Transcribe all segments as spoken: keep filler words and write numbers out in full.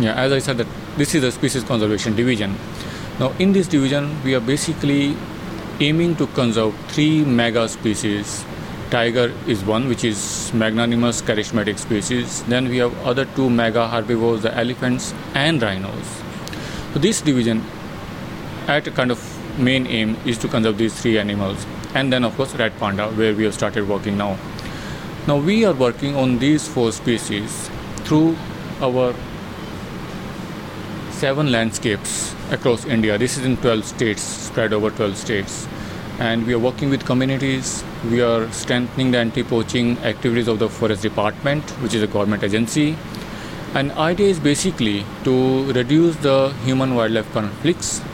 Yeah, as I said, that this is the species conservation division. Now, in this division, we are basically aiming to conserve three mega species. Tiger is one, which is magnanimous charismatic species. Then we have other two mega herbivores, the elephants and rhinos. So this division, at a kind of main aim, is to conserve these three animals. And then, of course, red panda, where we have started working now. Now, we are working on these four species through our seven landscapes across India. This is in twelve states, spread over twelve states. And we are working with communities. We are strengthening the anti-poaching activities of the Forest Department, which is a government agency. And the idea is basically to reduce the human-wildlife conflicts,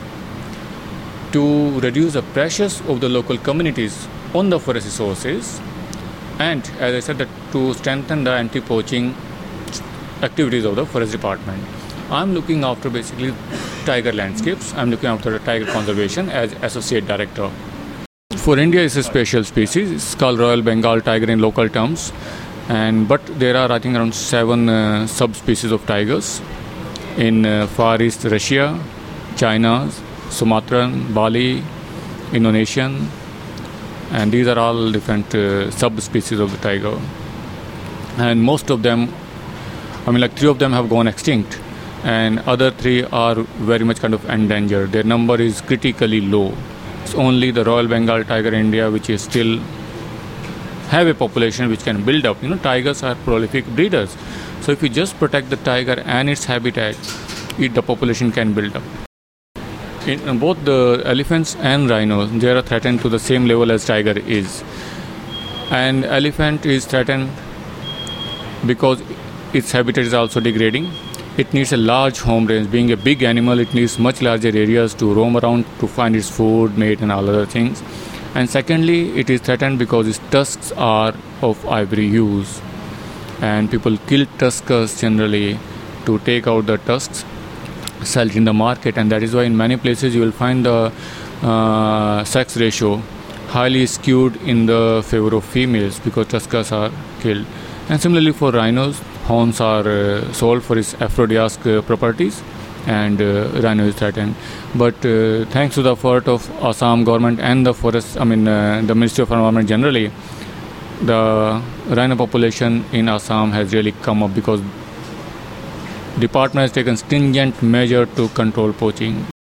to reduce the pressures of the local communities on the forest resources, and, as I said, that to strengthen the anti-poaching activities of the Forest Department. I'm looking after basically tiger landscapes. I'm looking after the tiger conservation as Associate Director. For India, it's a special species. It's called Royal Bengal tiger in local terms. And but there are, I think, around seven uh, subspecies of tigers in uh, Far East Russia, China, Sumatran, Bali, Indonesian, and these are all different uh, subspecies of the tiger. And most of them, I mean, like three of them have gone extinct, and other three are very much kind of endangered. Their number is critically low. It's only the Royal Bengal tiger in India which is still have a population which can build up. You know, tigers are prolific breeders. So if you just protect the tiger and its habitat, it, the population can build up. In both the elephants and rhinos, they are threatened to the same level as tiger is. And elephant is threatened because its habitat is also degrading. It needs a large home range. Being a big animal, it needs much larger areas to roam around to find its food, mate, and all other things. And secondly, it is threatened because its tusks are of ivory use. And people kill tuskers generally to take out the tusks, sell it in the market. And that is why in many places you will find the uh, sex ratio highly skewed in the favor of females because tuskers are killed. And similarly for rhinos, horns are uh, sold for its aphrodisiac uh, properties, and uh, rhino is threatened. But uh, thanks to the effort of Assam government and the forest, I mean uh, the Ministry of Environment generally, the rhino population in Assam has really come up because department has taken stringent measure to control poaching.